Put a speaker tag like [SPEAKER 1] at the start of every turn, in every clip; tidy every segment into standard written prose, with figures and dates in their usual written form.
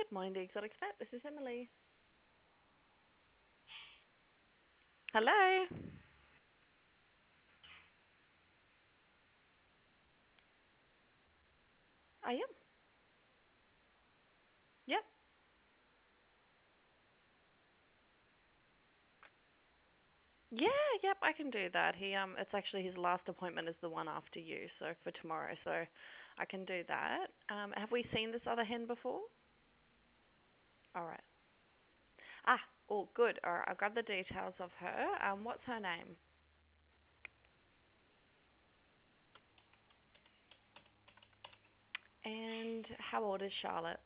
[SPEAKER 1] Good morning, the Exotic Vet. This is Emily. Hello. I am. Yep. Yeah, yep, I can do that. It's actually his last appointment is the one after you, so for tomorrow, so I can do that. Have we seen this other hen before? All right. Ah, oh, good. All right, I've got the details of her. What's her name? And how old is Charlotte?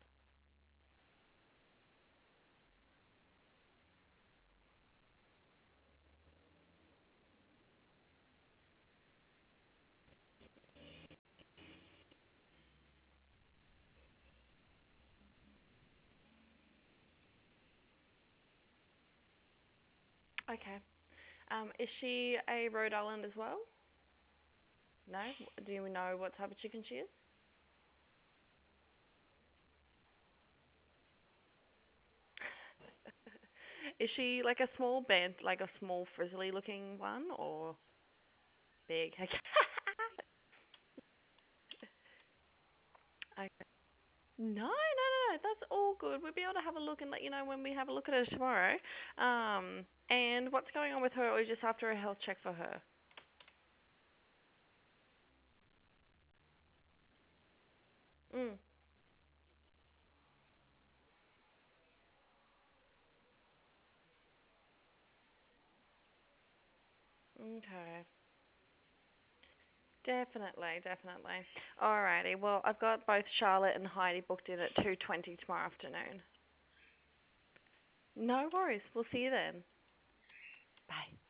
[SPEAKER 1] Okay. Is she a Rhode Island as well? No. Do you know what type of chicken she is? Is she like a small band, like a small frizzly looking one, or big? Okay. No, no, no, no. That's all good. We'll be able to have a look and let you know when we have a look at her tomorrow. And what's going on with her, or just after a health check for her? Mm. Okay. Definitely, definitely. Alrighty. Well, I've got both Charlotte and Heidi booked in at 2:20 tomorrow afternoon. No worries. We'll see you then. Bye.